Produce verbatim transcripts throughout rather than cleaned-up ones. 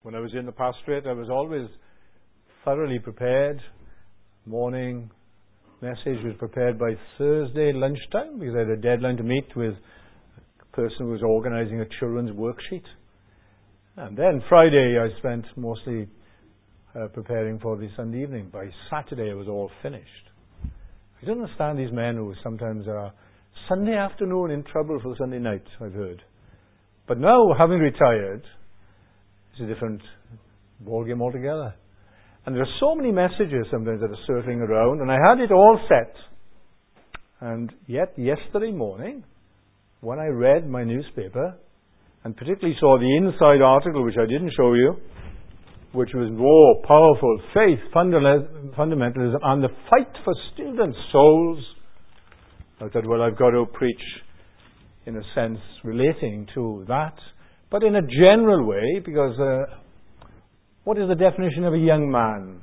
When I was in the pastorate, I was always thoroughly prepared. Morning message was prepared by Thursday lunchtime because I had a deadline to meet with a person who was organizing a children's worksheet. And then Friday I spent mostly uh, preparing for the Sunday evening. By Saturday it was all finished. I don't understand these men who sometimes are Sunday afternoon in trouble for Sunday night, I've heard. But now, having retired, it's a different ballgame altogether. And there are so many messages sometimes that are circling around, and I had it all set. And yet, yesterday morning, when I read my newspaper, and particularly saw the inside article, which I didn't show you, which was more powerful, faith, fundamentalism, and the fight for student souls, I thought, well, I've got to preach, in a sense, relating to that, but in a general way, because uh, what is the definition of a young man?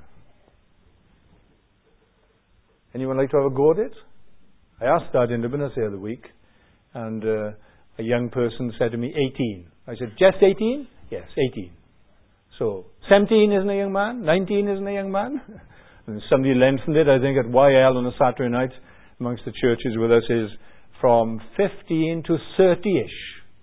Anyone like to have a go at it? I asked that in Lebanon the other week, and uh, a young person said to me, eighteen. I said, just eighteen? Yes, eighteen. So, seventeen isn't a young man? nineteen isn't a young man? And somebody lengthened it, I think, at Y L on a Saturday night, amongst the churches with us, is from fifteen to thirty-ish.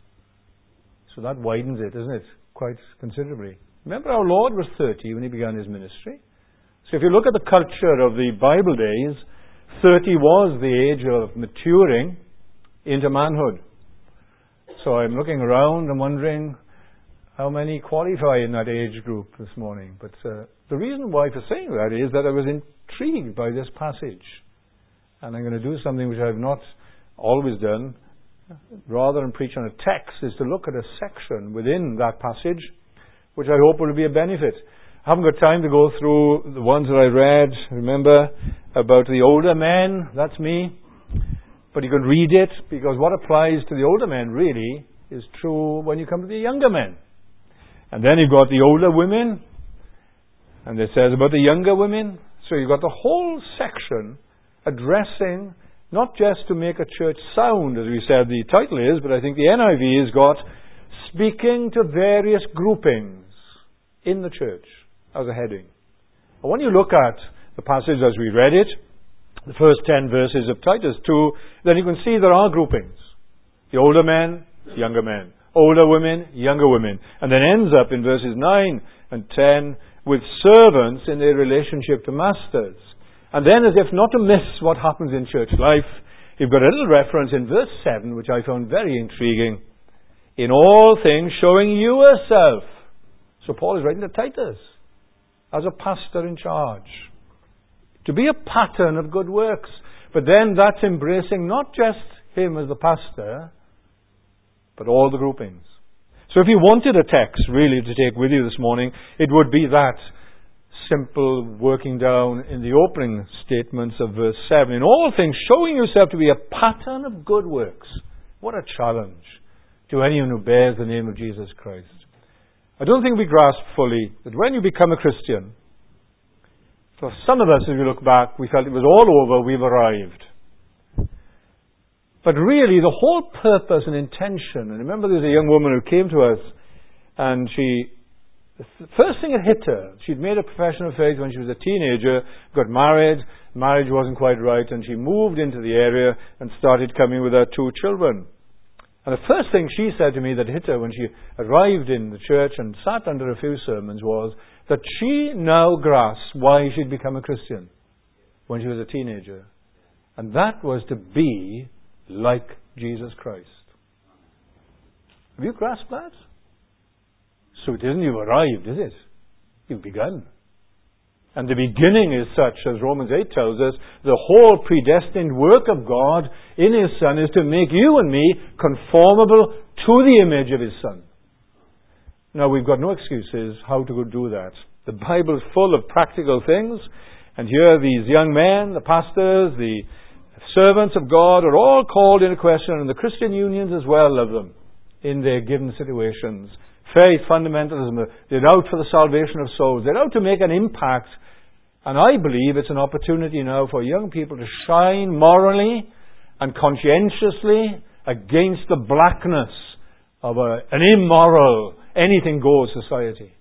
So that widens it, doesn't it? Quite considerably. Remember, our Lord was thirty when He began His ministry. So if you look at the culture of the Bible days, thirty was the age of maturing into manhood. So I'm looking around and wondering how many qualify in that age group this morning. But uh, the reason why for saying that is that I was intrigued by this passage. And I'm going to do something which I've not always done, rather than preach on a text, is to look at a section within that passage, which I hope will be a benefit. I haven't got time to go through the ones that I read. Remember about the older men, that's me. But you can read it, because what applies to the older men really is true when you come to the younger men. And then you've got the older women, and it says about the younger women. So you've got the whole section addressing, not just to make a church sound, as we said the title is, but I think the N I V has got speaking to various groupings in the church as a heading. And when you look at the passage as we read it, the first ten verses of Titus two, then you can see there are groupings. The older men, younger men. Older women, younger women. And then ends up in verses nine and ten with servants in their relationship to masters. And then, as if not to miss what happens in church life, you've got a little reference in verse seven, which I found very intriguing. In all things, showing yourself. So Paul is writing to Titus as a pastor in charge. To be a pattern of good works. But then that's embracing not just him as the pastor, but all the groupings. So if you wanted a text really to take with you this morning, it would be that simple working down in the opening statements of verse seven. In all things, showing yourself to be a pattern of good works. What a challenge to anyone who bears the name of Jesus Christ. I don't think we grasp fully that when you become a Christian, for some of us, as we look back, we felt it was all over, we've arrived. But really, the whole purpose and intention, and remember there's a young woman who came to us, and she, the first thing that hit her, she'd made a profession of faith when she was a teenager, got married, marriage wasn't quite right, and she moved into the area and started coming with her two children. And the first thing she said to me that hit her when she arrived in the church and sat under a few sermons was that she now grasped why she'd become a Christian when she was a teenager. And that was to be like Jesus Christ. Have you grasped that? So it isn't you've arrived, is it? You've begun. And the beginning is such, as Romans eight tells us, the whole predestined work of God in His Son is to make you and me conformable to the image of His Son. Now, we've got no excuses how to go do that. The Bible is full of practical things, and here these young men, the pastors, the servants of God are all called into question, and the Christian unions as well of them in their given situations. Faith, fundamentalism, they're out for the salvation of souls. They're out to make an impact. And I believe it's an opportunity now for young people to shine morally and conscientiously against the blackness of a, an immoral, anything goes society.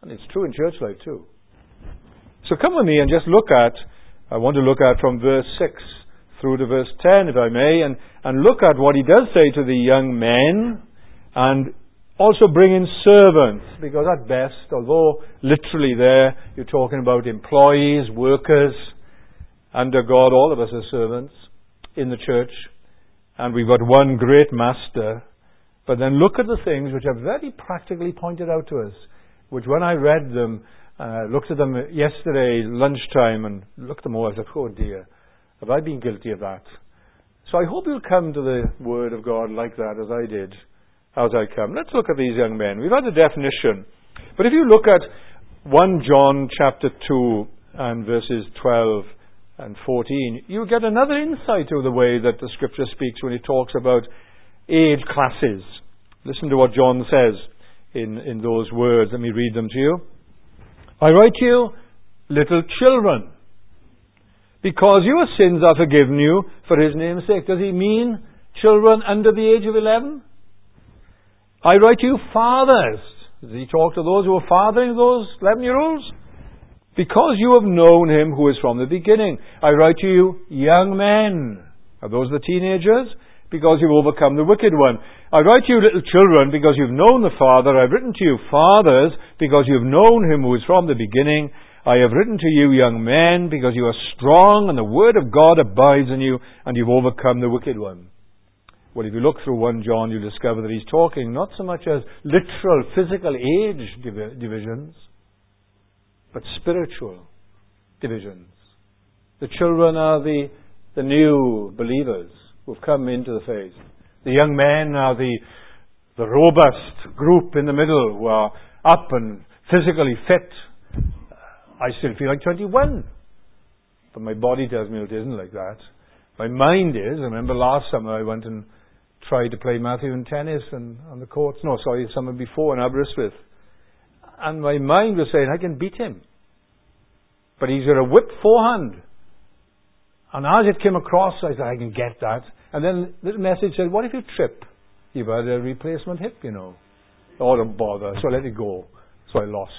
And it's true in church life too. So come with me and just look at, I want to look at from verse six through to verse ten, if I may, and, and look at what he does say to the young men, and also bring in servants, because at best, although literally there you're talking about employees, workers, under God, all of us are servants in the church, and we've got one great master. But then look at the things which are very practically pointed out to us, which when I read them, uh, looked at them yesterday, lunchtime, and looked at them all, I said, oh dear, have I been guilty of that? So I hope you'll come to the Word of God like that, as I did, as I come. Let's look at these young men. We've had a definition. But if you look at First John chapter two and verses twelve and fourteen, you get another insight to the way that the Scripture speaks when it talks about age classes. Listen to what John says in, in those words. Let me read them to you. I write to you, little children, because your sins are forgiven you for his name's sake. Does he mean children under the age of eleven? I write to you, fathers. Does he talk to those who are fathering those eleven-year-olds? Because you have known him who is from the beginning. I write to you, young men. Are those the teenagers? Because you've overcome the wicked one. I write to you, little children, because you've known the Father. I've written to you, fathers, because you've known him who is from the beginning. I have written to you, young men, because you are strong, and the word of God abides in you, and you've overcome the wicked one. Well, if you look through First John, you discover that he's talking not so much as literal, physical age div- divisions, but spiritual divisions. The children are the, the new believers who've come into the faith. The young men are the, the robust group in the middle who are up and physically fit. I still feel like twenty-one. But my body tells me it isn't like that. My mind is. I remember last summer I went and tried to play Matthew in tennis and on the courts. No, sorry, summer before in Aberystwyth. And my mind was saying, I can beat him. But he's got a whip forehand. And as it came across, I said, I can get that. And then the message said, what if you trip? You've had a replacement hip, you know. Oh, don't bother. So I let it go. So I lost.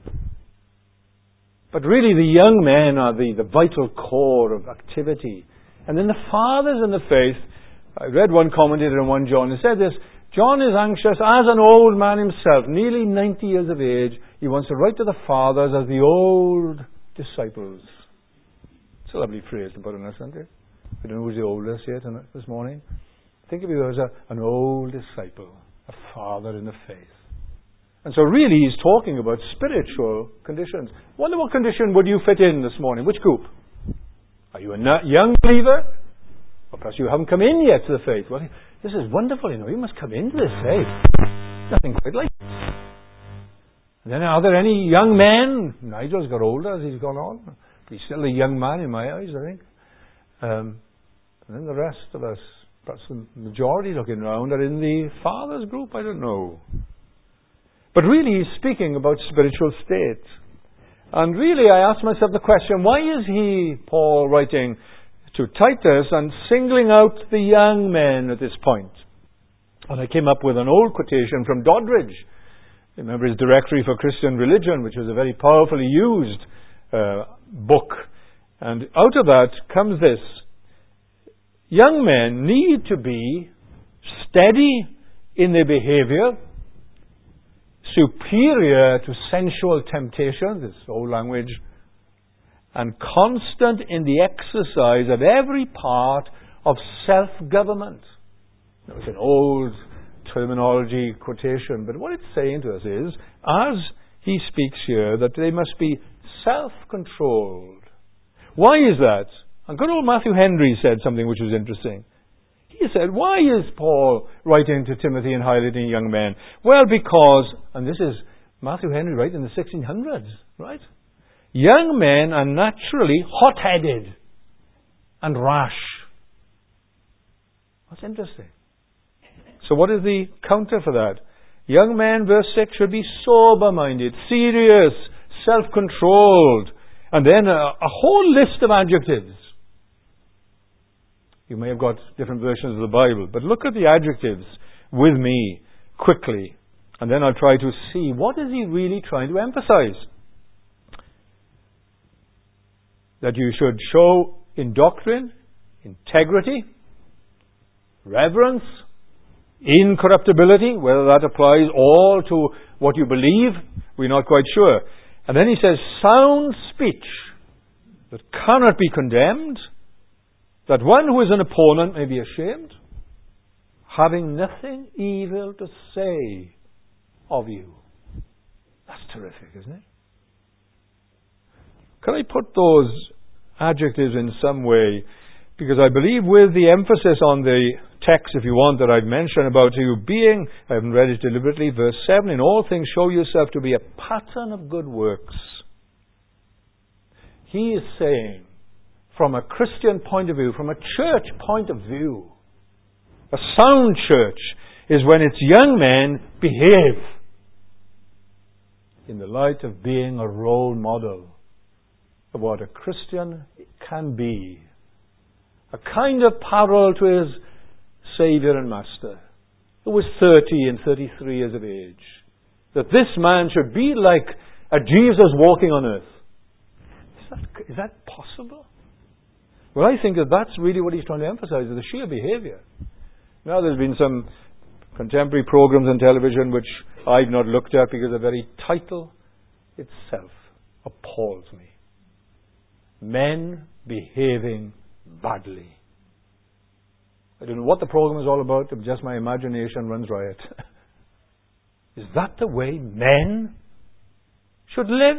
But really, the young men are the, the vital core of activity. And then the fathers in the faith, I read one commentator in First John, and said this, John is anxious as an old man himself, nearly ninety years of age. He wants to write to the fathers as the old disciples. It's a lovely phrase to put on us, isn't it? I don't know who's the oldest here tonight, this morning. Think of you as a, an old disciple, a father in the faith. And so really he's talking about spiritual conditions. Wonder what condition would you fit in this morning? Which group? Are you a young believer? Or perhaps you haven't come in yet to the faith. Well, this is wonderful, you know. You must come into this faith. Nothing quite like it. And then are there any young men? Nigel's got older as he's gone on. He's still a young man in my eyes, I think. Um, and then the rest of us, perhaps the majority looking around, are in the fathers group. I don't know. But really he's speaking about spiritual state. And really I ask myself the question, why is he, Paul, writing to Titus and singling out the young men at this point? And I came up with an old quotation from Doddridge. Remember his Directory for Christian Religion, which was a very powerfully used uh, book. And out of that comes this. Young men need to be steady in their behavior, superior to sensual temptation, this old language, and constant in the exercise of every part of self-government. Now, it's an old terminology quotation, but what it's saying to us is, as he speaks here, that they must be self-controlled. Why is that? And good old Matthew Henry said something which was interesting. He said, why is Paul writing to Timothy and highlighting young men? Well, because, and this is Matthew Henry right in the sixteen hundreds, right? Young men are naturally hot-headed and rash. That's interesting. So what is the counter for that? Young men, verse six, should be sober-minded, serious, self-controlled, and then a, a whole list of adjectives. You may have got different versions of the Bible, but look at the adjectives with me quickly. And then I'll try to see, what is he really trying to emphasize? That you should show in doctrine, integrity, reverence, incorruptibility. Whether that applies all to what you believe, we're not quite sure. And then he says, sound speech that cannot be condemned, that one who is an opponent may be ashamed, having nothing evil to say of you. That's terrific, isn't it? Can I put those adjectives in some way? Because I believe with the emphasis on the text, if you want, that I've mentioned about you being, I haven't read it deliberately, verse seven, in all things show yourself to be a pattern of good works. He is saying, from a Christian point of view, from a church point of view, a sound church is when its young men behave in the light of being a role model of what a Christian can be. A kind of parallel to his Saviour and Master, who was thirty and thirty-three years of age. That this man should be like a Jesus walking on earth. Is that, is that possible? Well, I think that that's really what he's trying to emphasize, is the sheer behavior. Now, there's been some contemporary programs on television which I've not looked at because the very title itself appalls me. Men behaving badly. I don't know what the program is all about, but just my imagination runs riot. Is that the way men should live?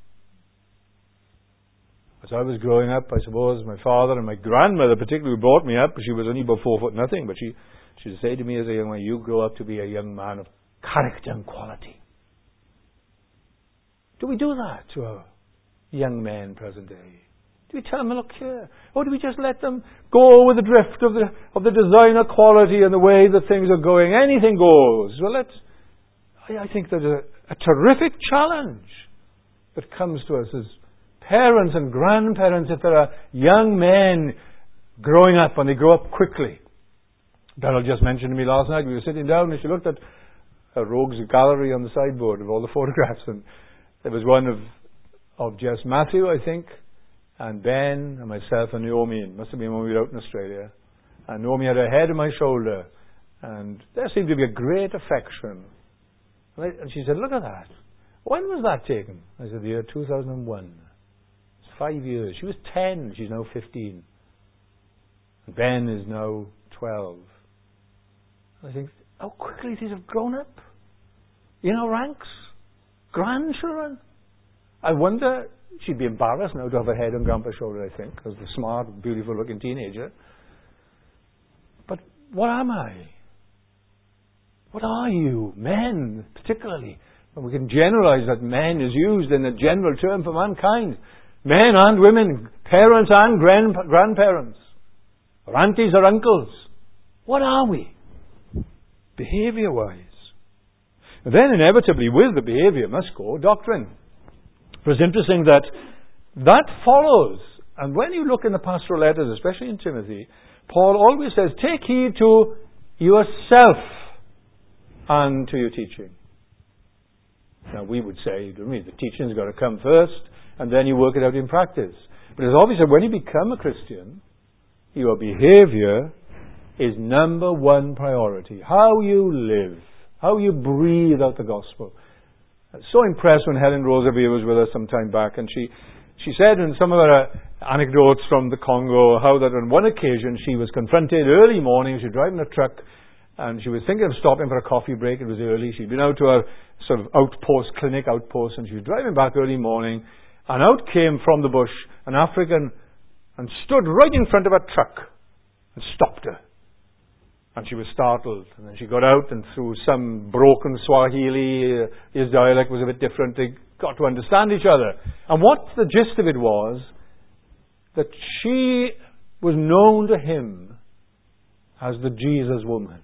As I was growing up, I suppose my father and my grandmother particularly who brought me up, she was only about four foot nothing, but she she would say to me as a young man, you grow up to be a young man of character and quality. Do we do that to our young men present day? Do we tell them, look here? Or do we just let them go with the drift of the of the designer quality and the way that things are going? Anything goes. Well, let's, I, I think there's a, a terrific challenge that comes to us as parents and grandparents if there are young men growing up and they grow up quickly. Donald just mentioned to me last night, we were sitting down and she looked at a rogues gallery on the sideboard of all the photographs, and there was one of, of just Matthew, I think, and Ben and myself and Naomi. It must have been when we were out in Australia. And Naomi had her head on my shoulder, and there seemed to be a great affection. And, I, and she said, look at that. When was that taken? I said, the year two thousand one. It's five years. She was ten. She's now fifteen. And Ben is now twelve. And I think, how quickly these have grown up. In our ranks. Grandchildren. I wonder, she'd be embarrassed now to have her head on Grandpa's shoulder, I think, as the smart, beautiful-looking teenager. But what am I? What are you? Men, particularly. And we can generalize that men is used in a general term for mankind. Men and women, parents and grand, grandparents, or aunties or uncles. What are we? Behavior-wise. And then inevitably with the behavior must go doctrine. For it's interesting that that follows. And when you look in the pastoral letters, especially in Timothy, Paul always says, take heed to yourself and to your teaching. Now we would say, don't we, the teaching's got to come first, and then you work it out in practice. But it's obvious that when you become a Christian, your behavior is number one priority. How you live, how you breathe out the gospel. I was so impressed when Helen Roosevelt was with us some time back, and she, she said in some of her anecdotes from the Congo how that on one occasion she was confronted early morning, she was driving a truck, and she was thinking of stopping for a coffee break. It was early. She'd been out to a sort of outpost, clinic outpost, and she was driving back early morning, and out came from the bush an African and stood right in front of her truck and stopped her. And she was startled. And then she got out, and through some broken Swahili, uh, his dialect was a bit different, they got to understand each other. And what the gist of it was, that she was known to him as the Jesus woman.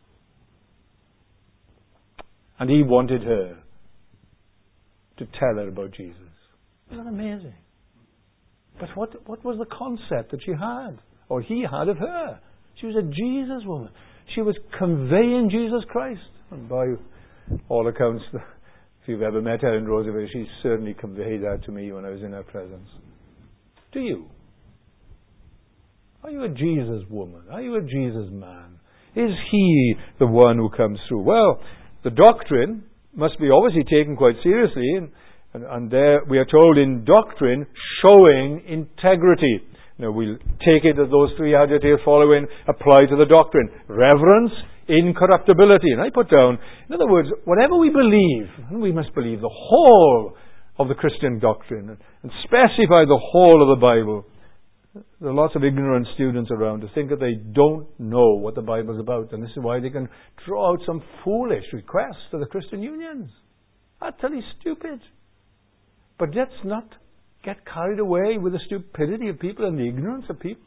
And he wanted her to tell her about Jesus. Isn't that amazing? But what, what was the concept that she had, or he had of her? She was a Jesus woman. She was conveying Jesus Christ. And by all accounts, if you've ever met Ellen Roosevelt, she certainly conveyed that to me when I was in her presence. Do you? Are you a Jesus woman? Are you a Jesus man? Is he the one who comes through? Well, the doctrine must be obviously taken quite seriously, and, and, and there we are told in doctrine showing integrity. Now we'll take it that those three adjectives following apply to the doctrine. Reverence, incorruptibility. And I put down, in other words, whatever we believe, and we must believe the whole of the Christian doctrine, and, and specify the whole of the Bible. There are lots of ignorant students around who think that they don't know what the Bible is about, and this is why they can draw out some foolish requests to the Christian unions. Utterly stupid. But let's not get carried away with the stupidity of people and the ignorance of people.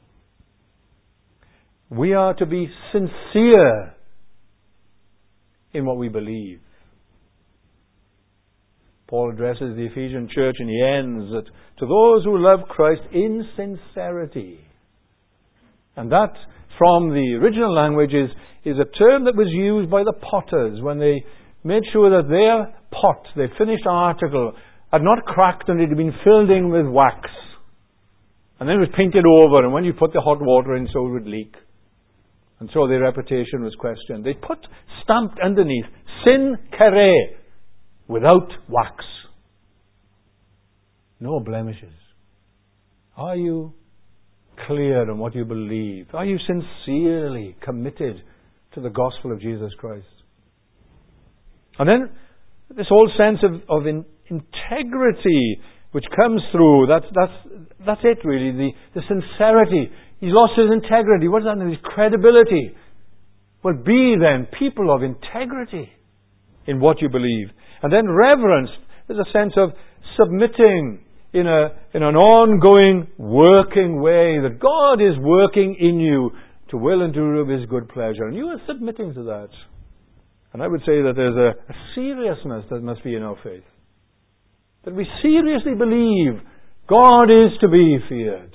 We are to be sincere in what we believe. Paul addresses the Ephesian church and he ends that to those who love Christ in sincerity. And that, from the original language, is, is a term that was used by the potters when they made sure that their pot, their finished article, had not cracked and it had been filled in with wax. And then it was painted over, and when you put the hot water in, so it would leak. And so their reputation was questioned. They put stamped underneath, sin kere, without wax. No blemishes. Are you clear on what you believe? Are you sincerely committed to the gospel of Jesus Christ? And then this whole sense of, of in, integrity which comes through, that's, that's, that's it really, the, the sincerity. He's lost his integrity. What does that mean? His credibility. Well, be then people of integrity in what you believe. And then reverence. There's a sense of submitting in a in an ongoing working way, that God is working in you to will and do of His good pleasure. And you are submitting to that. And I would say that there's a, a seriousness that must be in our faith. That we seriously believe God is to be feared.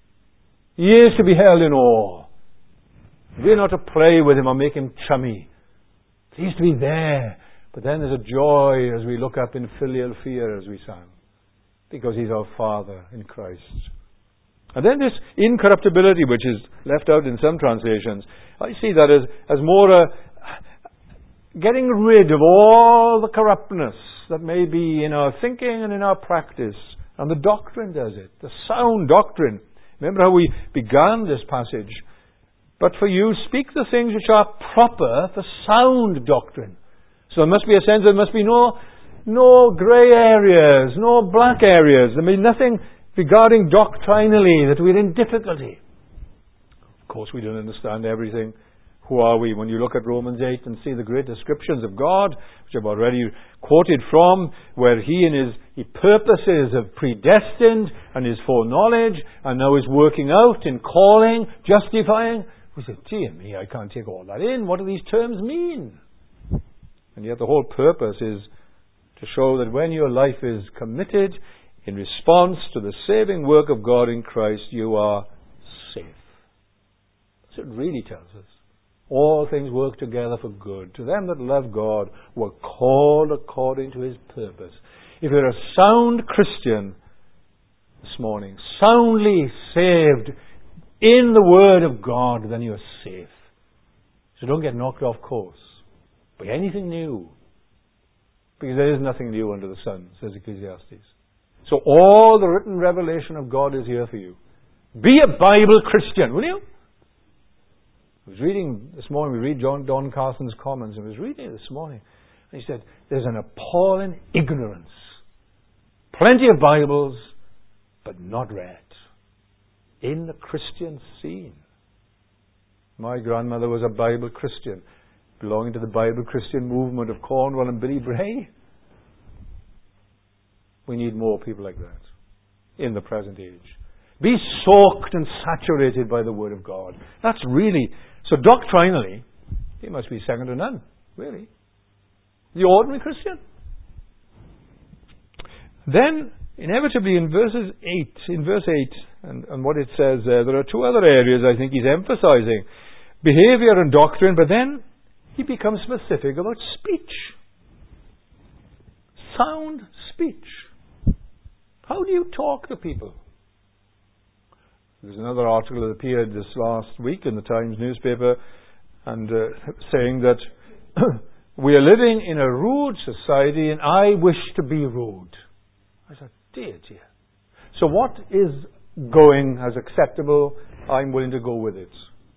He is to be held in awe. We're not to play with Him or make Him chummy. He's to be there. But then there's a joy as we look up in filial fear as we sang. Because He's our Father in Christ. And then this incorruptibility, which is left out in some translations, I see that as, as more a getting rid of all the corruptness that may be in our thinking and in our practice. And the doctrine does it. The sound doctrine. Remember how we began this passage. But for you, speak the things which are proper for sound doctrine. So there must be a sense there must be no, no grey areas, no black areas. There may be nothing regarding doctrinally that we're in difficulty. Of course, we don't understand everything. Who are we? When you look at Romans eight and see the great descriptions of God, which I've already quoted from, where He in His he purposes have predestined and His foreknowledge, and now is working out in calling, justifying. We say, dear me, I can't take all that in. What do these terms mean? And yet the whole purpose is to show that when your life is committed in response to the saving work of God in Christ, you are safe. That's what it really tells us. All things work together for good. To them that love God were called according to His purpose. If you're a sound Christian this morning, soundly saved in the Word of God, then you're safe. So don't get knocked off course by anything new. Because there is nothing new under the sun, says Ecclesiastes. So all the written revelation of God is here for you. Be a Bible Christian, will you? I was reading this morning, we read John Don Carson's comments, and I was reading it this morning. And he said, there's an appalling ignorance. Plenty of Bibles, but not read. In the Christian scene. My grandmother was a Bible Christian, belonging to the Bible Christian movement of Cornwall and Billy Bray. We need more people like that in the present age. Be soaked and saturated by the Word of God. That's really... So doctrinally, he must be second to none, really. The ordinary Christian. Then, inevitably in verses eight, in verse eight, and, and what it says there, there are two other areas I think he's emphasizing. Behavior and doctrine, but then he becomes specific about speech. Sound speech. How do you talk to people? There's another article that appeared this last week in the Times newspaper and uh, saying that we are living in a rude society and I wish to be rude. I said, dear, dear. So what is going as acceptable? I'm willing to go with it.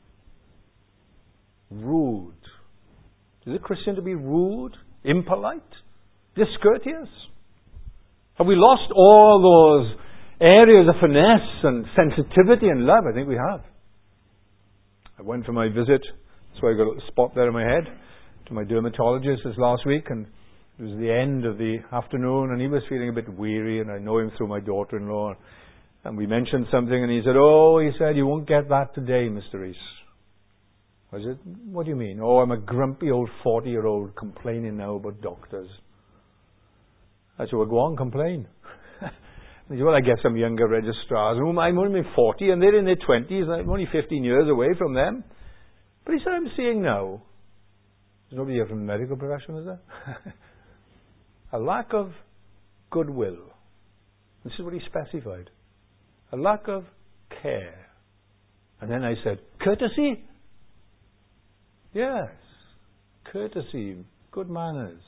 Rude. Is it Christian to be rude, impolite, discourteous? Have we lost all those areas of finesse and sensitivity and love? I think we have. I went for my visit, so I got a little spot there in my head, to my dermatologist this last week, and it was the end of the afternoon, and he was feeling a bit weary, and I know him through my daughter-in-law, and we mentioned something, and he said, oh, he said, you won't get that today, Mister Rees. I said, what do you mean? Oh, I'm a grumpy old forty-year-old complaining now about doctors. I said, well, go on, complain. He said, well, I get some younger registrars whom I'm only forty and they're in their twenties and I'm only fifteen years away from them. But he said, I'm seeing now. There's nobody here from the medical profession, is there? A lack of goodwill. This is what he specified. A lack of care. And then I said, courtesy? Yes. Courtesy. Good manners.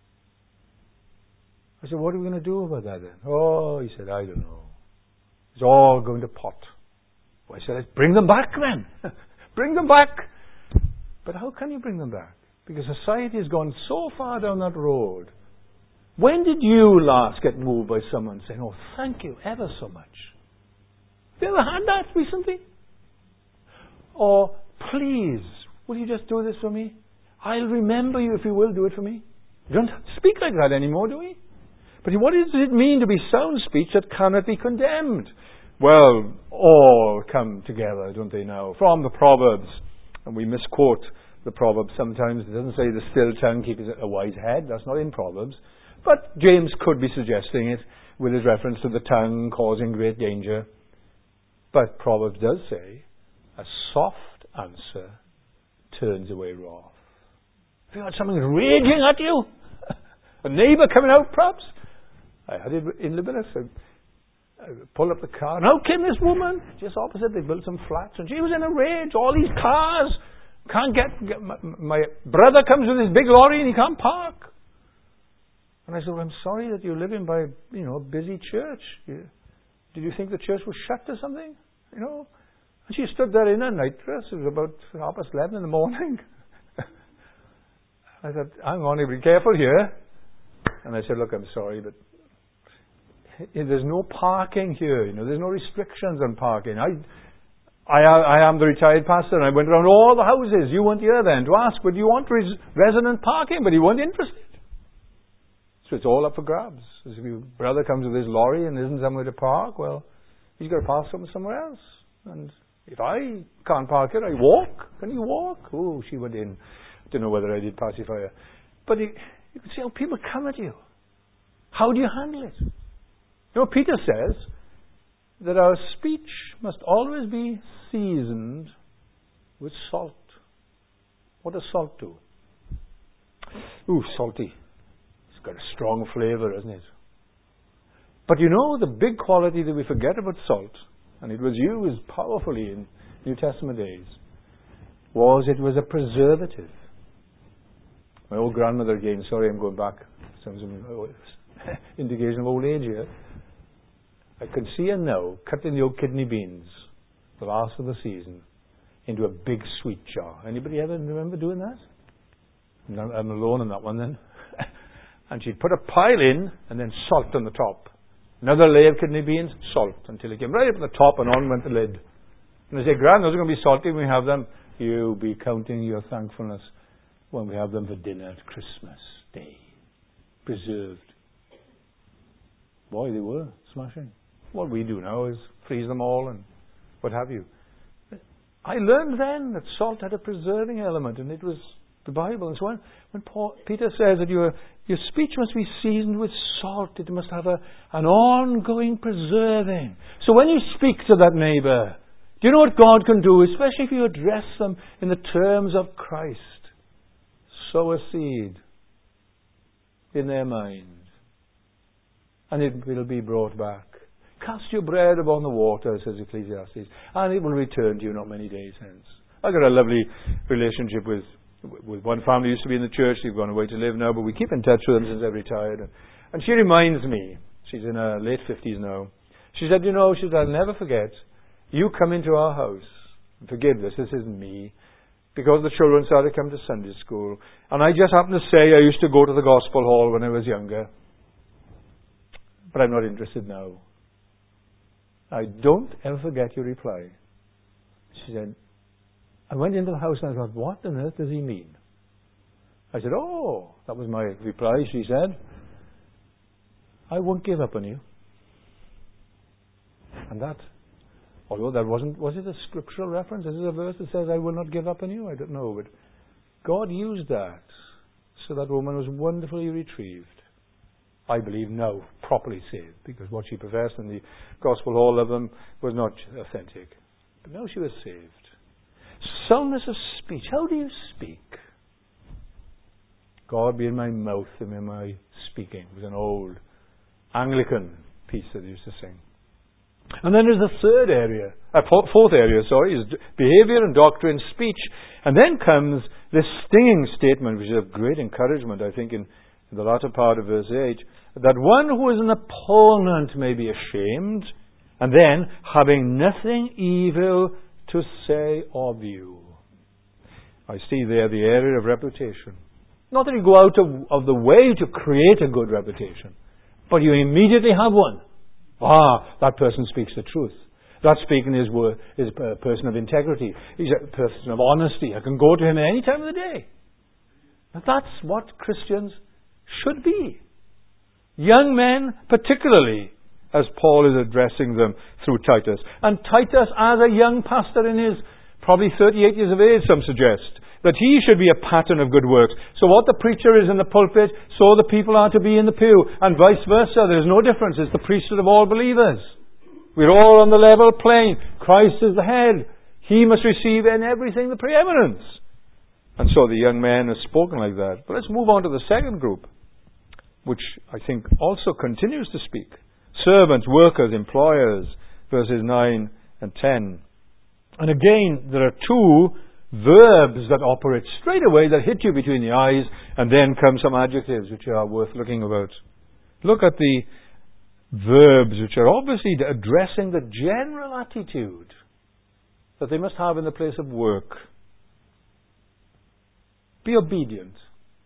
I said, what are we going to do about that then? Oh, he said, I don't know. It's all going to pot. Well, I said, bring them back then. Bring them back. But how can you bring them back? Because society has gone so far down that road. When did you last get moved by someone saying, oh, thank you ever so much? Have you ever had that recently? Or, please, will you just do this for me? I'll remember you if you will do it for me. You don't speak like that anymore, do we? But what does it mean to be sound speech that cannot be condemned? Well, all come together, don't they now? From the Proverbs. And we misquote the Proverbs sometimes. It doesn't say the still tongue keepeth a wise head. That's not in Proverbs. But James could be suggesting it with his reference to the tongue causing great danger. But Proverbs does say, a soft answer turns away wrath. Have you had something raging at you? A neighbour coming out, perhaps? I had it in Libanus. I, I pulled up the car, and out came this woman, just opposite. They built some flats, and she was in a rage. All these cars, can't get, get my, my brother comes with his big lorry, and he can't park. And I said, well, I'm sorry that you're living by, you know, a busy church. You, did you think the church was shut or something? You know? And she stood there in her nightdress. It was about half past eleven in the morning. I said, hang on, be careful here. And I said, look, I'm sorry, but there's no parking here. You know, there's no restrictions on parking. I, I, I am the retired pastor, and I went around all the houses. You weren't here then to ask, but do you want res- resident parking? But you weren't interested. So it's all up for grabs. If your brother comes with his lorry and isn't somewhere to park, well, he's got to park somewhere else. And if I can't park here, I walk. Can you walk? Oh, she went in. Don't know whether I did pacify her. But you, you can see how people come at you. How do you handle it? You know, Peter says that our speech must always be seasoned with salt. What does salt do? Ooh, salty. It's got a strong flavour, hasn't it? But you know, the big quality that we forget about salt, and it was used powerfully in New Testament days, was it was a preservative. My old grandmother again, sorry I'm going back, sounds like indication of old age here. I can see her now cutting the old kidney beans, the last of the season, into a big sweet jar. Anybody ever remember doing that? I'm alone on that one then. And she'd put a pile in and then salt on the top. Another layer of kidney beans, salt, until it came right up at the top and on went the lid. And I say, Gran, those are going to be salty when we have them. You'll be counting your thankfulness when we have them for dinner at Christmas Day. Preserved. Boy, they were smashing. What we do now is freeze them all and what have you. I learned then that salt had a preserving element, and it was the Bible. And so on. When Paul, Peter says that your, your speech must be seasoned with salt, it must have a, an ongoing preserving. So when you speak to that neighbour, do you know what God can do, especially if you address them in the terms of Christ? sow a seed in their mind, and it will be brought back. Cast your bread upon the water, says Ecclesiastes, and it will return to you not many days hence. I got a lovely relationship with with one family who used to be in the church. They've gone away to live now, but we keep in touch with them since they've retired. And, and she reminds me, she's in her late fifties now. She said, you know, she said, I'll never forget, you come into our house. Forgive this, this isn't me. Because the children started to come to Sunday school. And I just happened to say I used to go to the gospel hall when I was younger. But I'm not interested now. I don't ever forget your reply. She said, I went into the house and I thought, what on earth does he mean? I said, oh, that was my reply. She said, I won't give up on you. And that, although that wasn't, was it a scriptural reference? Is it a verse that says, I will not give up on you? I don't know, but God used that so that woman was wonderfully retrieved. I believe now, properly saved, because what she professed in the gospel hall of them was not authentic. But now she was saved. Soundness of speech. How do you speak? God be in my mouth and in my speaking. It was an old Anglican piece that they used to sing. And then there's the third area, uh, fourth area, sorry, is behavior and doctrine, speech. And then comes this stinging statement, which is of great encouragement, I think, in in the latter part of verse eight, that one who is an opponent may be ashamed, and then having nothing evil to say of you. I see there the area of reputation. Not that you go out of, of the way to create a good reputation, but you immediately have one. Ah, that person speaks the truth. That speaking is, is a person of integrity. He's a person of honesty. I can go to him at any time of the day. But that's what Christians should be. Young men particularly, as Paul is addressing them through Titus. And Titus, as a young pastor in his probably thirty-eight years of age, some suggest, that he should be a pattern of good works. So what the preacher is in the pulpit, so the people are to be in the pew, and vice versa. There's no difference. It's the priesthood of all believers. We're all on the level plane. Christ is the head. He must receive in everything the preeminence. And so the young man has spoken like that. But let's move on to the second group, which I think also continues to speak. Servants, workers, employers, verses nine and ten. And again, there are two verbs that operate straight away that hit you between the eyes, and then come some adjectives which are worth looking about. Look at the verbs which are obviously addressing the general attitude that they must have in the place of work. Be obedient.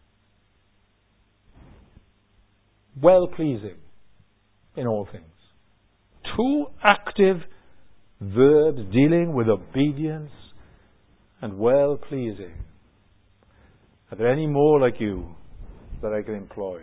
Well-pleasing in all things. Two active verbs dealing with obedience and well-pleasing. Are there any more like you that I can employ?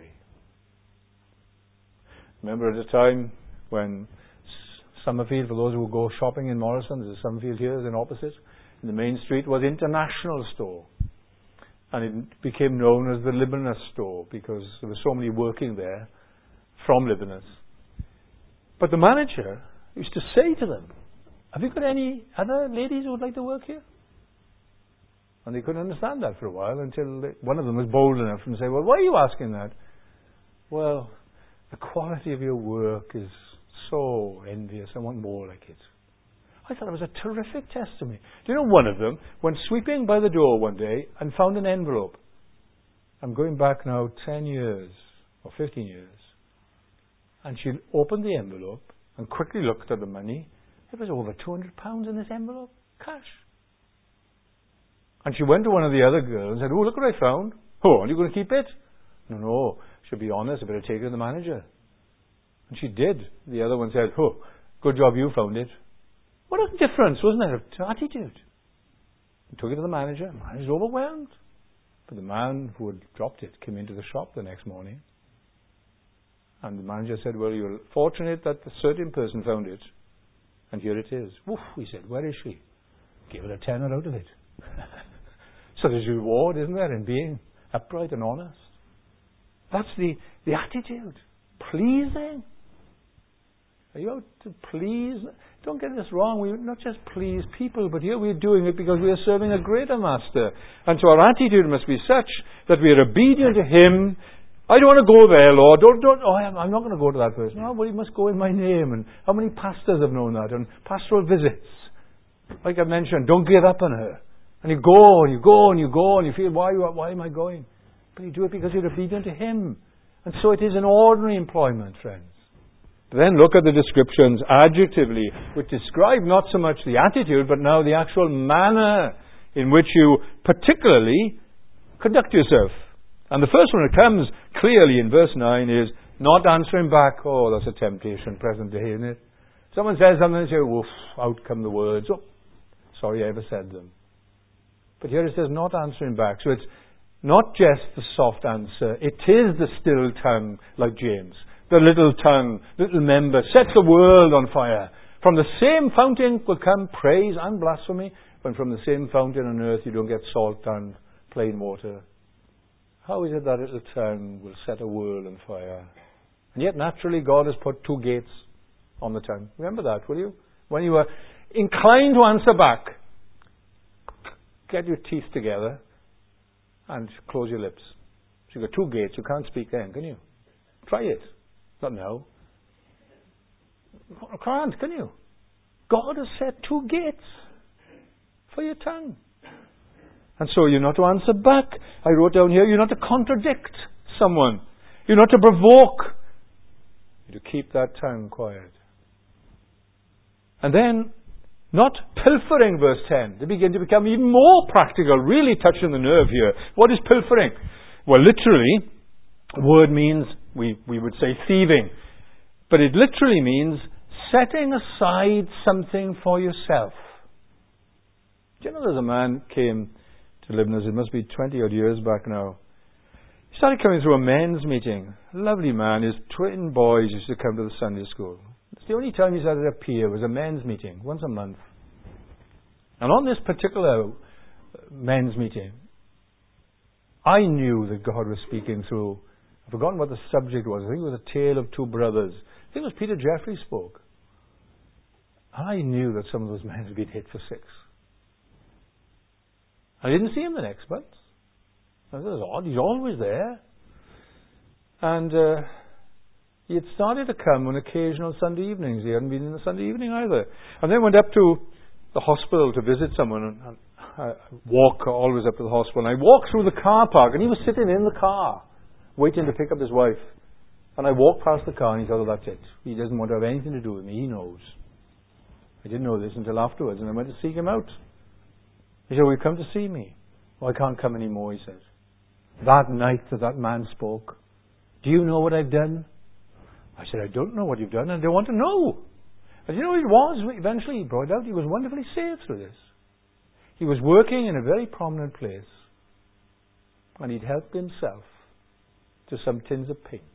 Remember at a time when Summerfield, for those who go shopping in Morrison, there's a Summerfield here, there's an opposite, in the main street was International Store. And it became known as the Libanus Store because there were so many working there from Libanus. But the manager used to say to them, have you got any other ladies who would like to work here? And they couldn't understand that for a while until they, one of them was bold enough and say, well, why are you asking that? Well, the quality of your work is so envious. I want more like it. I thought it was a terrific testimony. Do you know one of them went sweeping by the door one day and found an envelope? I'm going back now ten years or fifteen years. And she opened the envelope and quickly looked at the money. There was over two hundred pounds in this envelope, cash. And she went to one of the other girls and said, oh, look what I found. Oh, are you going to keep it? No, no, she'll be honest, I better take it to the manager. And she did. The other one said, oh, good job you found it. What a difference, wasn't it, of attitude? He took it to the manager. The manager was overwhelmed. But the man who had dropped it came into the shop the next morning. And the manager said, well, you're fortunate that a certain person found it. And here it is. Woof, he said, where is she? Give her a tenner out of it. So there's a reward, isn't there, in being upright and honest. That's the, the attitude. Pleasing. Are you out to please? Don't get this wrong. We not just please people, but here we're doing it because we are serving a greater master. And so our attitude must be such that we are obedient to Him. I don't want to go there, Lord. Don't, don't, oh, I'm, I'm not going to go to that person. Oh, well, He must go in my name. And how many pastors have known that? And pastoral visits. Like I mentioned, don't give up on her. And you go, and you go, and you go, and you feel, why, why am I going? But you do it because you're obedient to Him. And so it is an ordinary employment, friends. But then look at the descriptions adjectively, which describe not so much the attitude, but now the actual manner in which you particularly conduct yourself. And the first one that comes clearly in verse nine is not answering back. Oh, that's a temptation present day, isn't it? Someone says something and you say, woof, out come the words. Oh, sorry I ever said them. But here it says not answering back. So it's not just the soft answer. It is the still tongue, like James. The little tongue, little member, sets the world on fire. From the same fountain will come praise and blasphemy, when from the same fountain on earth you don't get salt and plain water. How is it that little tongue will set a world on fire? And yet naturally God has put two gates on the tongue. Remember that, will you? When you are inclined to answer back, get your teeth together and close your lips. So you've got two gates. You can't speak then, can you? Try it. Not now. You can't, can you? God has set two gates for your tongue. And so you're not to answer back. I wrote down here, you're not to contradict someone. You're not to provoke. You're to keep that tongue quiet. And then, not pilfering, verse ten. They begin to become even more practical, really touching the nerve here. What is pilfering? Well, literally, the word means, we, we would say thieving. But it literally means setting aside something for yourself. Do you know there's a man came to live in us, it must be twenty odd years back now. He started coming through a men's meeting. A lovely man. His twin boys used to come to the Sunday school. It's the only time he started to appear was a men's meeting, once a month. And on this particular men's meeting, I knew that God was speaking through, I've forgotten what the subject was. I think it was a tale of two brothers. I think it was Peter Jeffrey spoke. I knew that some of those men had been hit for six. I didn't see him the next month. I thought, it was odd. He's always there. And uh, he had started to come on occasional Sunday evenings. He hadn't been in the Sunday evening either. And then went up to the hospital to visit someone. And, and I walk always up to the hospital. And I walked through the car park. And he was sitting in the car, waiting to pick up his wife. And I walked past the car and he thought, oh, that's it. He doesn't want to have anything to do with me. He knows. I didn't know this until afterwards. And I went to seek him out. He said, well, you come to see me. Well, I can't come anymore, he said. That night that that man spoke, do you know what I've done? I said, I don't know what you've done, and I don't want to know. And you know what it was? Eventually he brought out, he was wonderfully saved through this. He was working in a very prominent place, and he'd helped himself to some tins of paint,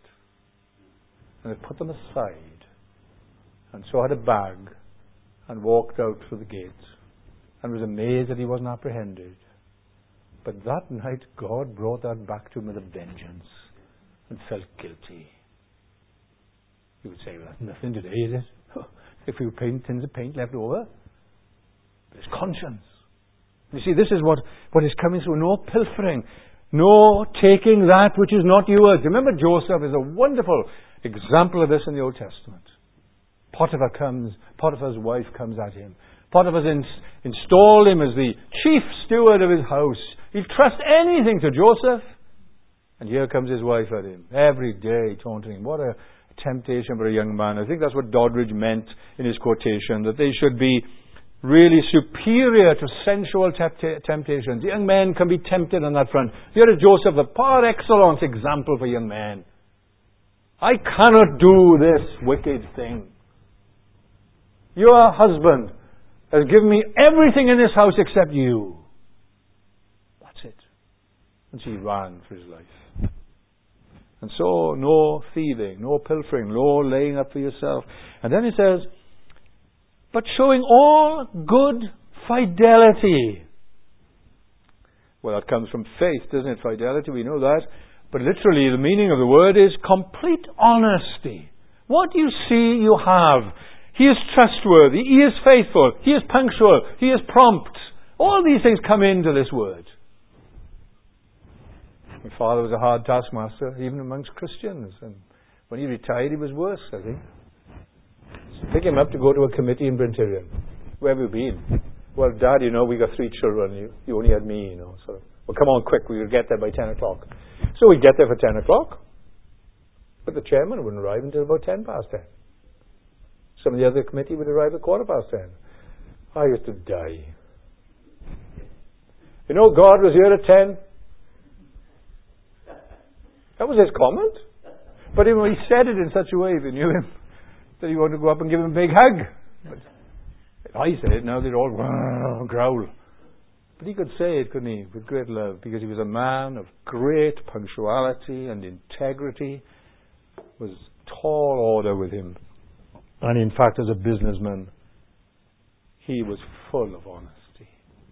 and had put them aside, and so had a bag, and walked out through the gate, and was amazed that he wasn't apprehended. But that night, God brought that back to him with a vengeance and felt guilty. You would say, well, that's nothing today, is it? If you paint tins of paint left over. But it's conscience. You see, this is what, what is coming through. No pilfering. No taking that which is not yours. Remember, Joseph is a wonderful example of this in the Old Testament. Potiphar comes, Potiphar's wife comes at him. Potiphar ins- installed him as the chief steward of his house. He'd trust anything to Joseph. And here comes his wife at him. Every day taunting him. What a temptation for a young man. I think that's what Doddridge meant in his quotation. That they should be really superior to sensual tempt- temptations. Young men can be tempted on that front. Here is Joseph, the par excellence example for young men. I cannot do this wicked thing. Your husband has given me everything in this house except you. That's it. And she ran for his life. And so, no thieving, no pilfering, no laying up for yourself. And then he says, but showing all good fidelity. Well, that comes from faith, doesn't it? Fidelity, we know that. But literally, the meaning of the word is complete honesty. What you see, you have. He is trustworthy. He is faithful. He is punctual. He is prompt. All these things come into this word. My father was a hard taskmaster, even amongst Christians. And when he retired, he was worse, I think. So pick him up to go to a committee in Bryn Terrain. Where have you been? Well, Dad, you know, we got three children. You, you only had me, you know. So, well, come on, quick. We'll get there by ten o'clock. So we'd get there for ten o'clock. But the chairman wouldn't arrive until about ten past ten. Some of the other committee would arrive at quarter past ten. I used to die. You know, God was here at ten. That was his comment. But you know, he said it in such a way they knew him that he wanted to go up and give him a big hug. But I said it, now they'd all growl. But he could say it, couldn't he, with great love, because he was a man of great punctuality and integrity. It was tall order with him. And in fact, as a businessman, he was full of honesty.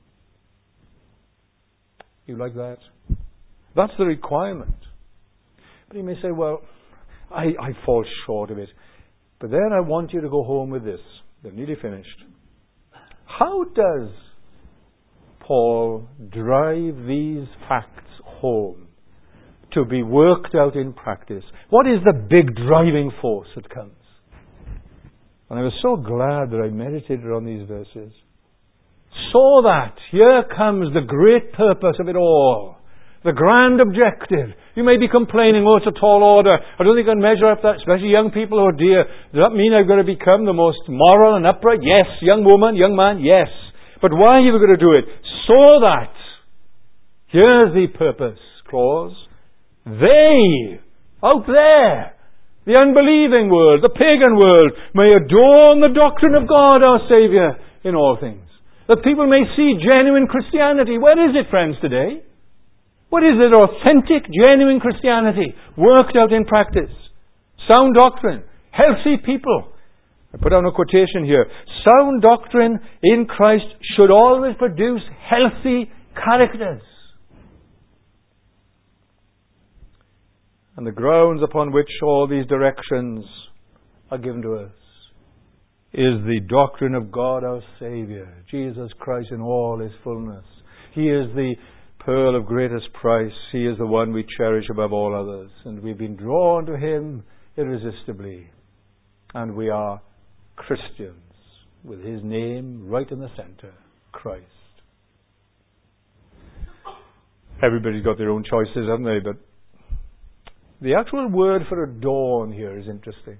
You like that? That's the requirement. But you may say, well, I, I fall short of it. But then I want you to go home with this. They're nearly finished. How does Paul drive these facts home to be worked out in practice? What is the big driving force that comes? And I was so glad that I meditated on these verses. So that here comes the great purpose of it all. The grand objective. You may be complaining, oh, it's a tall order. I don't think I can measure up that, especially young people. Oh dear, does that mean I've got to become the most moral and upright? Yes. Young woman, young man, yes. But why are you going to do it? So that, here's the purpose clause, they, out there, the unbelieving world, the pagan world, may adorn the doctrine of God our Saviour in all things. That people may see genuine Christianity. Where is it, friends, today? What is it? Authentic, genuine Christianity, worked out in practice. Sound doctrine, healthy people. I put down a quotation here. Sound doctrine in Christ should always produce healthy characters. And the grounds upon which all these directions are given to us is the doctrine of God our Saviour, Jesus Christ in all His fullness. He is the pearl of greatest price. He is the one we cherish above all others. And we've been drawn to Him irresistibly. And we are Christians with His name right in the centre, Christ. Everybody's got their own choices, haven't they? But the actual word for adorn here is interesting.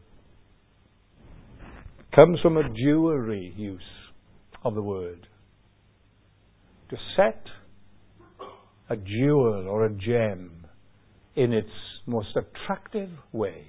It comes from a jewelry use of the word. To set a jewel or a gem in its most attractive way.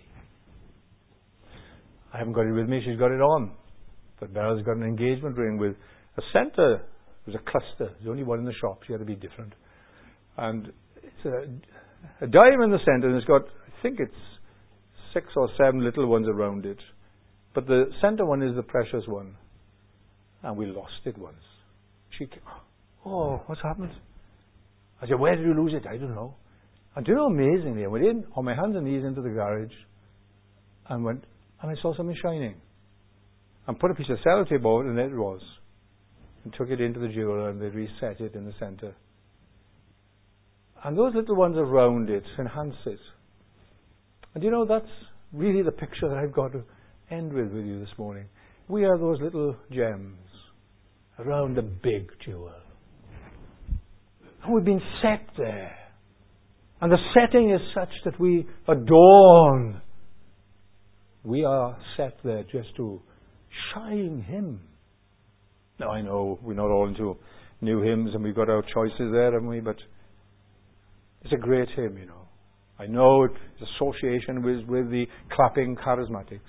I haven't got it with me, she's got it on. But Bella's got an engagement ring with a centre. It was a cluster. There's only one in the shop. She had to be different. And it's a, a diamond in the centre, and it's got, I think it's six or seven little ones around it. But the centre one is the precious one. And we lost it once. She came, oh, what's happened? I said, where did you lose it? I don't know. And do you know, amazingly, I went in on my hands and knees into the garage and went, and I saw something shining. And put a piece of sellotape on it, and there it was. And took it into the jeweler, and they reset it in the centre. And those little ones around it enhance it. And you know, that's really the picture that I've got to end with with you this morning. We are those little gems around the big jewel. And we've been set there. And the setting is such that we adorn. We are set there just to shine Him. Now I know we're not all into new hymns and we've got our choices there, haven't we? But it's a great hymn, you know. I know its association with, with the clapping charismatics.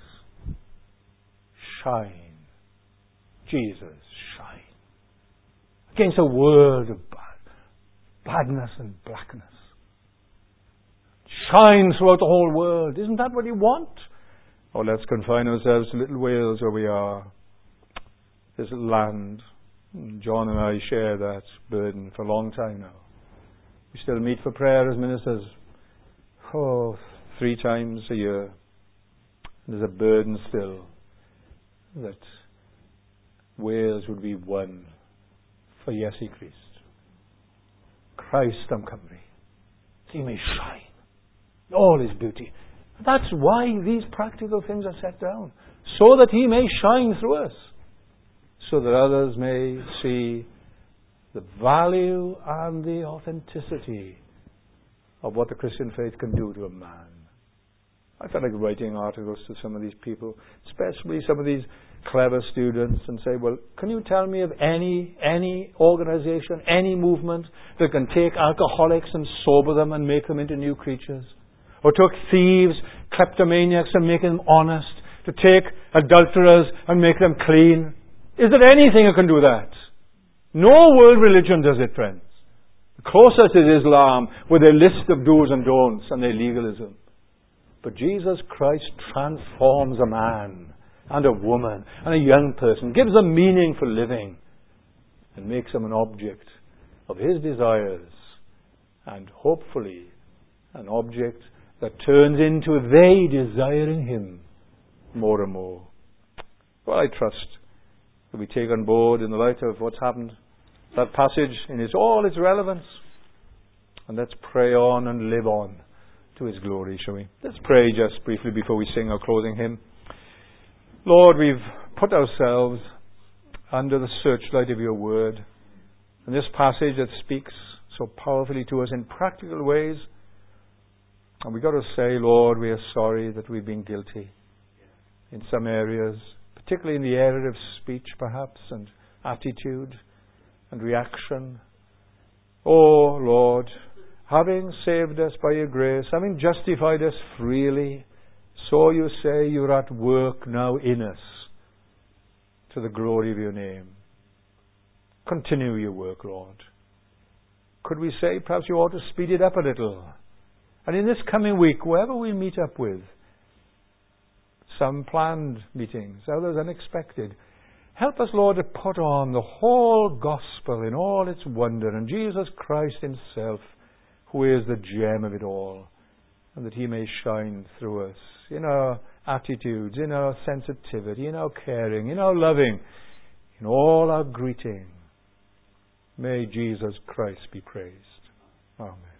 Shine. Jesus, shine. Against a world of bad, badness and blackness. Shine throughout the whole world. Isn't that what you want? Oh, let's confine ourselves to little Wales where we are. This little land. John and I share that burden for a long time now. We still meet for prayer as ministers. Oh, three times a year. There's a burden still that Wales would be one for Iesu Christ. Christ am Cymru. He may shine. All His beauty. That's why these practical things are set down. So that He may shine through us. So that others may see the value and the authenticity of what the Christian faith can do to a man. I felt like writing articles to some of these people, especially some of these clever students, and say, well, can you tell me of any any organization, any movement that can take alcoholics and sober them and make them into new creatures? Or took thieves, kleptomaniacs and make them honest? To take adulterers and make them clean? Is there anything that can do that? No world religion does it, friends. The closest is Islam, with their list of do's and don'ts and their legalism. But Jesus Christ transforms a man and a woman and a young person, gives them meaning for living, and makes them an object of His desires, and hopefully an object that turns into they desiring Him more and more. Well, I trust that we take on board, in the light of what's happened, that passage in its, all its relevance, and let's pray on and live on to His glory, shall we? Let's pray just briefly before we sing our closing hymn. Lord, we've put ourselves under the searchlight of Your Word, and this passage that speaks so powerfully to us in practical ways. And we've got to say, Lord, we are sorry that we've been guilty in some areas, particularly in the area of speech, perhaps, and attitude and reaction. Oh, Lord, having saved us by Your grace, having justified us freely, so You say You're at work now in us to the glory of Your name. Continue Your work, Lord. Could we say perhaps You ought to speed it up a little? And in this coming week, whoever we meet up with, some planned meetings, others unexpected, help us, Lord, to put on the whole gospel in all its wonder, and Jesus Christ Himself, who is the gem of it all, and that He may shine through us in our attitudes, in our sensitivity, in our caring, in our loving, in all our greeting. May Jesus Christ be praised. Amen.